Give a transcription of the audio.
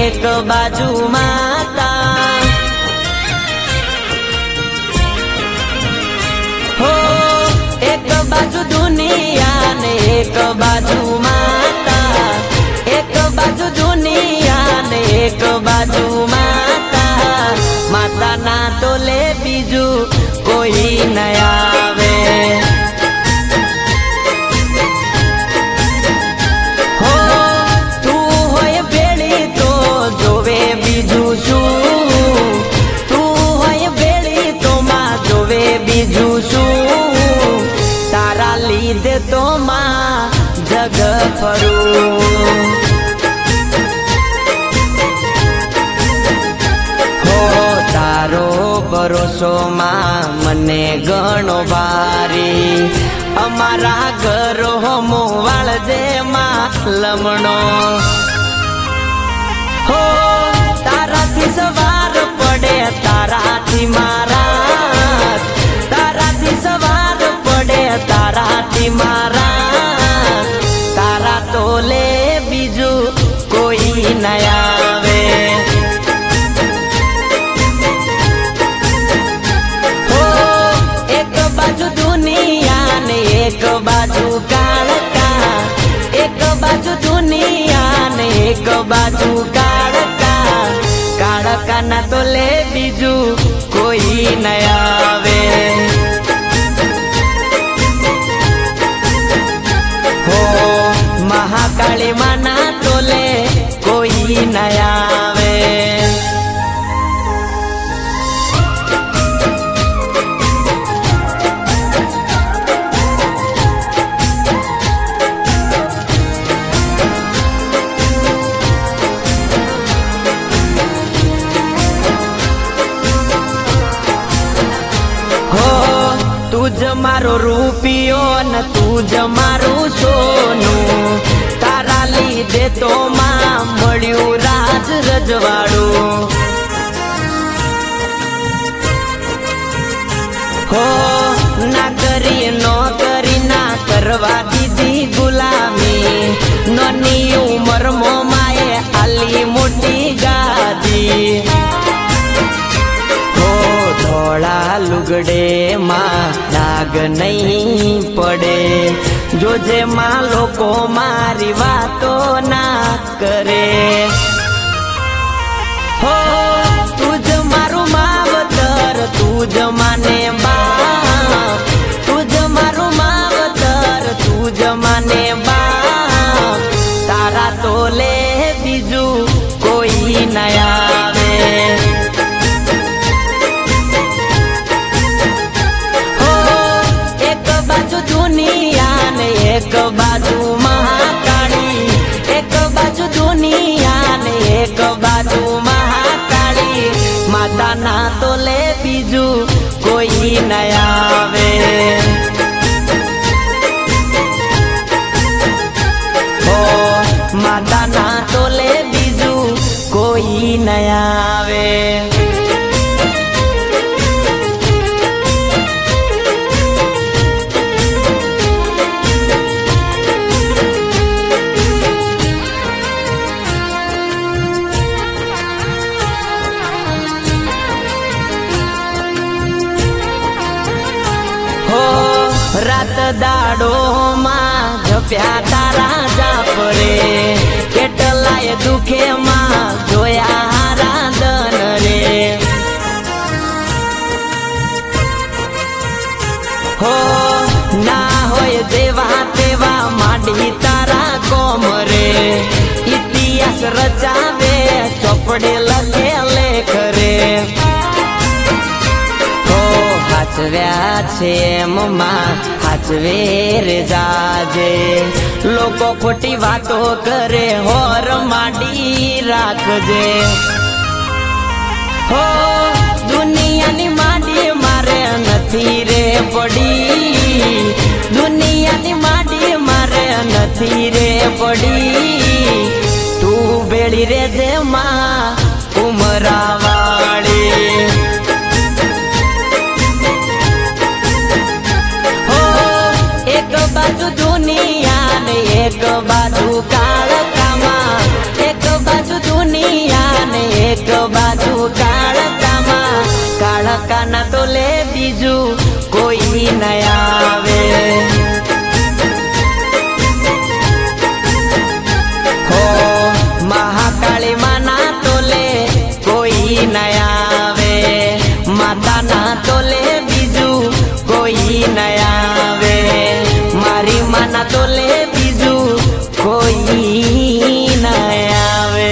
एक बाजू माता हो, एक बाजू दुनिया ने एक बाजू माता, एक बाजू दुनिया ने एक बाजू माता, माता ना तोले बीजू कोई न आवे। हो तू होय बेड़ी तो जोवे बीजू शू, तू होय बेड़ी तो मां जोवे बीजू शू, तारा लीधे तो मां जग फरू। भरोસો માં મને ઘણો ભારી, અમારા ઘરો મોવાળ જે માં લમણો હો, તારાથી સવાર પડે તારાથી મારા, તારાથી સવાર પડે તારાથી મારા, તારા તોલે બીજું કોઈ ન આવે। एक बाजू काळका, एक बाजू दुनिया ने एक बाजू काळका, काळका ना तोले बीजू कोई न आवे। हो महाकाली माना तोले कोई न आवे। तुझ मारो रूपियो न तुझ मारू सोनू, तारा लीधे तो मां मळ्यू राज रजवाड़ू। हो ना करी नौकरी ना करवा दीदी गुलामी, नोनी उमर मो माए आली मोटी गादी। धोला लुगड़े मां दाग नहीं पड़े, जो जे मां लोको मारी बातो ना करे। हो तुझ मारू मावतर तुझ माने बाप, तुझ मारू मावतर तुझ माने बाप, तारा तोले बीजू कोई न आवे। एक बाजू महाकाली, एक बाजू दुनिया ने एक बाजू महाकाली, माता ना तोले बीजू कोई न आवे। हो माता ना तोले बीजू कोई न आवे। रात दाड़ो मां जप्या तारा जापरे, केटलाय दुखे मां जोया रांधन रे। हो ना होय देवा तेवा माडी तारा कोमरे, इतिहास रचावे चोपड़े लखे लेख रे। हाचव्या छे मम्मा हाचवे रे जाजे, लोको खोटी वातो करे होर माडी राखजे। हो दुनियानी माडी मारे नथी रे पड़ी, दुनियानी माडी मारे नथी रे पड़ी, तू बेड़ी रे जे मां उमरावाड़ी। बाजू दुनिया ने एक बाजू काळकामा, एक बाजू दुनिया કાળકાના તો લે બીજું કોઈ ન આવે હો મહાકાળી માના તો લે કોઈ ન આવે માતાના તો લે બીજું કોઈ ન આવે મારી માના તો લે